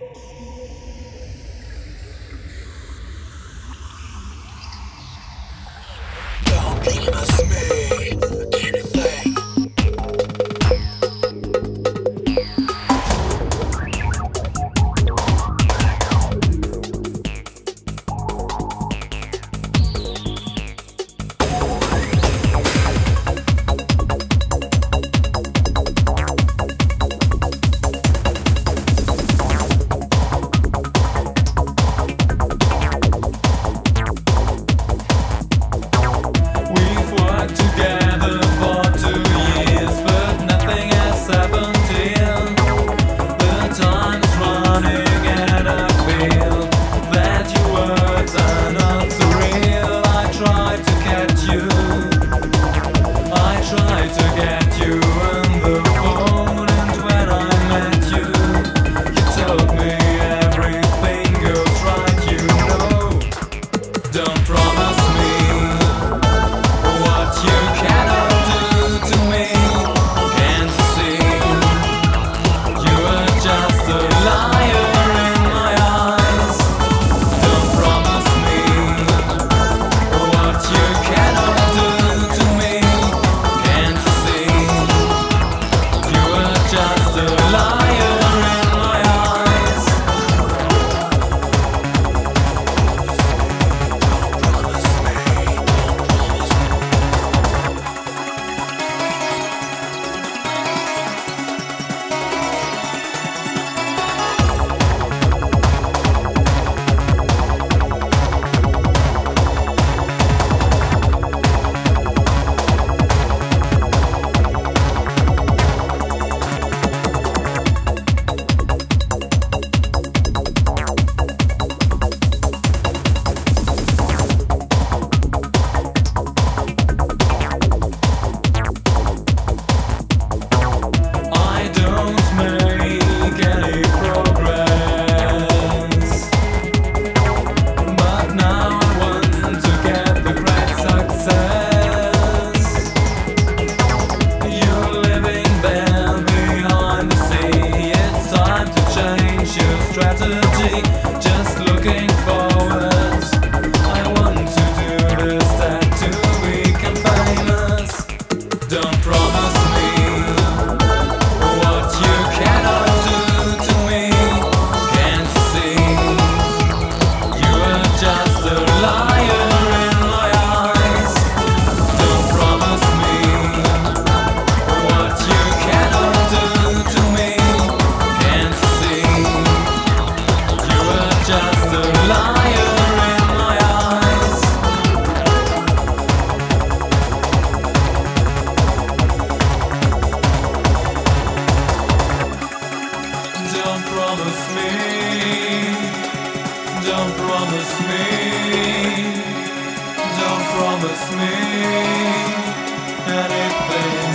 Don't promise me anything. We've worked together for 2 years, but nothing has happened here. The time's running and I feel that your words are not so real. I tried to catch you, I tried to get you on the phone, and when I met you, you told me everything goes right. You know, don't promise me what you cannot do to me. Can't you see? You are just a liar in my eyes. Don't promise me what you cannot do to me. Can't you see? You are just a liar in my eyes. I don't make any progress, but now I want to get the great success. You're living there behind the sea. It's time to change your strategy. Just looking forward. I want to do this tattoo, become famous. Don't promise me what you cannot do to me. Can't you see? You are just a liar in my eyes. Don't promise me what you cannot do to me. Can't you see? You are just a liar in my eyes. Don't promise me, don't promise me, don't promise me anything.